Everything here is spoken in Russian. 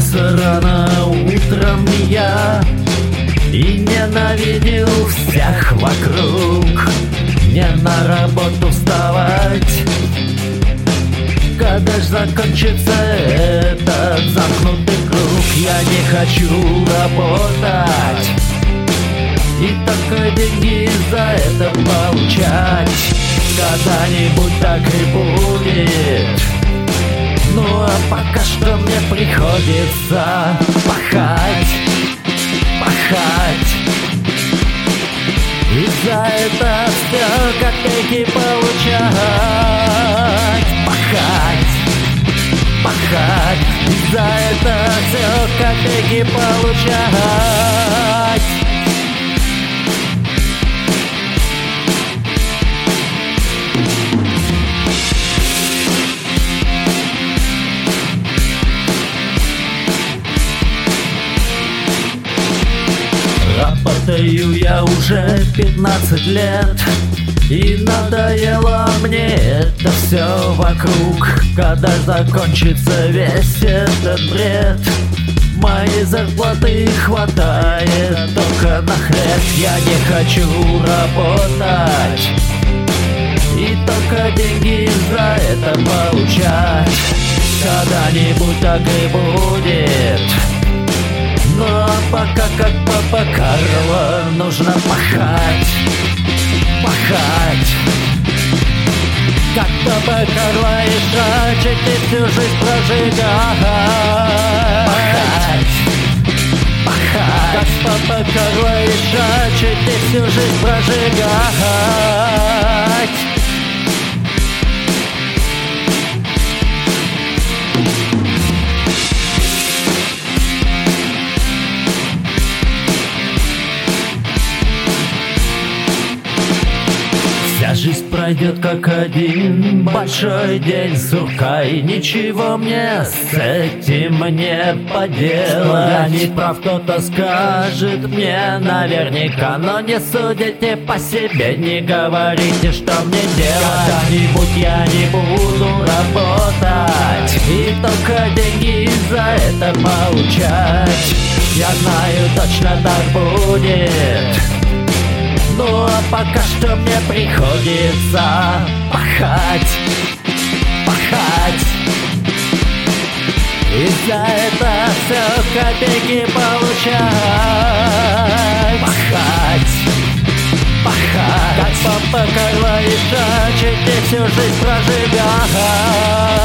Просыпался рано утром я и ненавидел всех вокруг. Не на работу вставать, когда ж закончится этот замкнутый круг. Я не хочу работать и только деньги за это получать. Когда-нибудь так и будет, ну а пока что мне приходится пахать, пахать. И за это все копейки получать. Пахать, пахать. И за это все копейки получать. Работаю я уже 15 лет, и надоело мне это все вокруг. Когда закончится весь этот бред, моей зарплаты хватает только на хлеб. Я не хочу работать и только деньги за это получать. Когда-нибудь так и будет, но пока как папа Карло нужно пахать, пахать. Как папа Карло и шачить и всю жизнь прожигать. Пахать, пахать. Как папа Карло и шачить и всю жизнь прожигать. Вся жизнь пройдет как один большой день сурка, и ничего мне с этим не поделать. Я не прав, кто-то скажет мне наверняка, но не судите по себе, не говорите, что мне делать. Когда-нибудь я не буду работать и только деньги за это получать. Я знаю, точно так будет, ну а пока что мне приходится пахать, пахать. И за это все копейки получать. Пахать, пахать. Как папа Карло и шачить и всю жизнь прожигать.